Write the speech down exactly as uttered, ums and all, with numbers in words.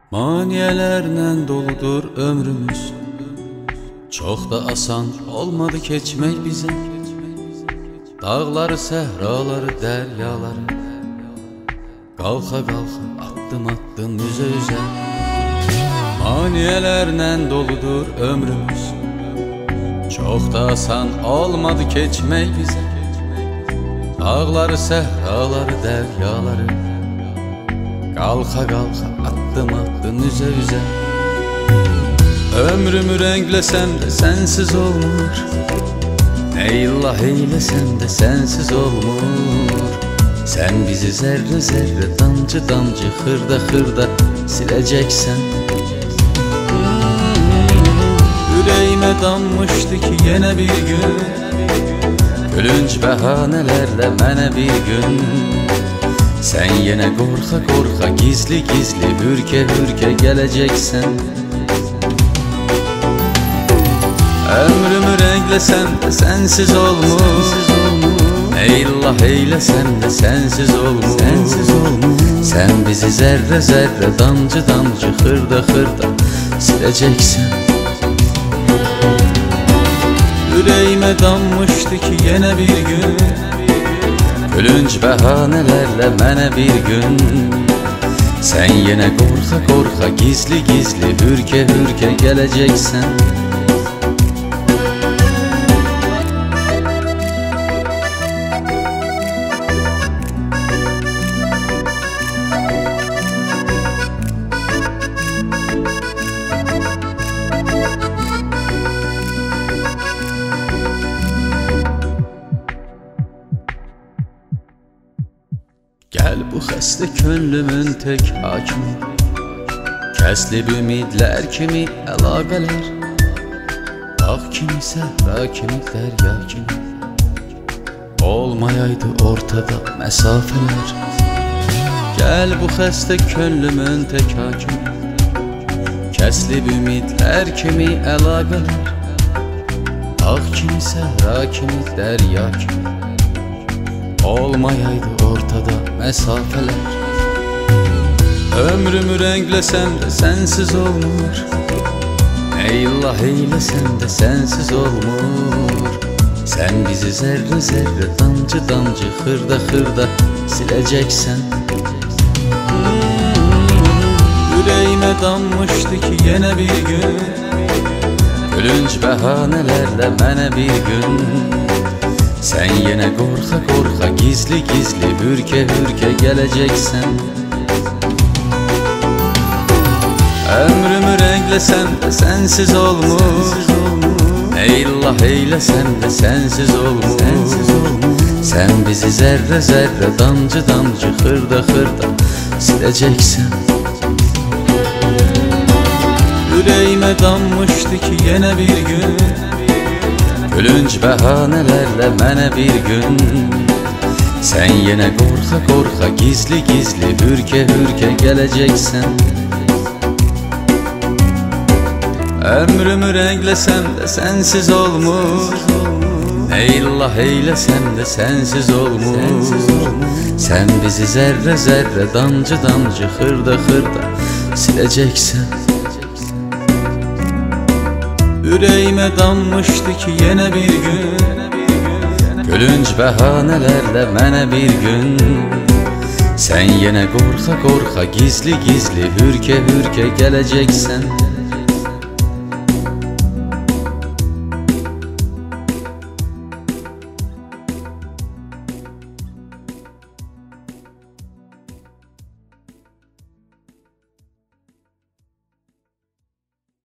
Maniyelerle doludur ömrümüz. Çok da asan olmadı keçmek bize. Dağları, sehraları, deryaları kalka kalka attım attım yüze yüze. Maniyelerle doludur ömrümüz. Çok da asan olmadı keçmek bize. Dağları, sehraları, deryaları kalka kalka attım attım yüze yüze. Ömrümü renklesem de sensiz olmur. Ne illah eylesem de sensiz olmur. Sen bizi zerre zerre, damcı damcı, hırda hırda sileceksen. Yüreğime dammıştı ki yine bir gün. Gülünç bahanelerle mene bir gün. Sen yine korka korka, gizli gizli, hürke hürke geleceksen. Ömrümü renklesem de sensiz olmur. Ne illah eylesem de sensiz olmur. Sen bizi zerre zerre, damcı damcı, hırda hırda sileceksen. Yüreğime dammıştı ki yine bir gün. Gülünç bahanelerle mene bir gün. Sen yine korka korka, gizli gizli, hürke hürke geleceksen. Gel bu xəstə könlümün tek hakimi, kəslib ümidlər kimi əlaqələr. Dağ kimi, səhra kimi, dərya kimi olmayaydı ortada məsafələr. Gəl bu xəstə könlümün tek hakimi, kəslib ümidlər kimi əlaqələr. Dağ kimi, səhra kimi, dərya kimi olmayaydı ortada mesafeler. Ömrümü renklesem de sensiz olmur. Ne illah eylesem de sensiz olmur. Sen bizi zerre zerre, damcı damcı, hırda hırda sileceksen. Yüreğime dammıştı ki yine bir gün. Gülünç bahanelerle mene bir gün. Sen yine korka korka, gizli gizli, hürke hürke geleceksen. Ömrümü renklesem de sensiz olmur. Ne illah eylesem de sensiz olmur. Sen bizi zerre zerre, damcı damcı, hırda hırda sileceksen. Yüreğime dammıştı ki yine bir gün. Gülünç bahanelerle mene bir gün. Sen yine korka korka, gizli gizli, hürke hürke geleceksen. Ömrümü renklesem de sensiz olmur. Ne illah eylesem de sensiz olmur. Sen bizi zerre zerre, damcı damcı, hırda hırda sileceksen. Yüreğime dammıştı ki yine bir gün. Gülünç bahanelerle mene bir gün. Sen yine korka korka, gizli gizli, hürke hürke geleceksen.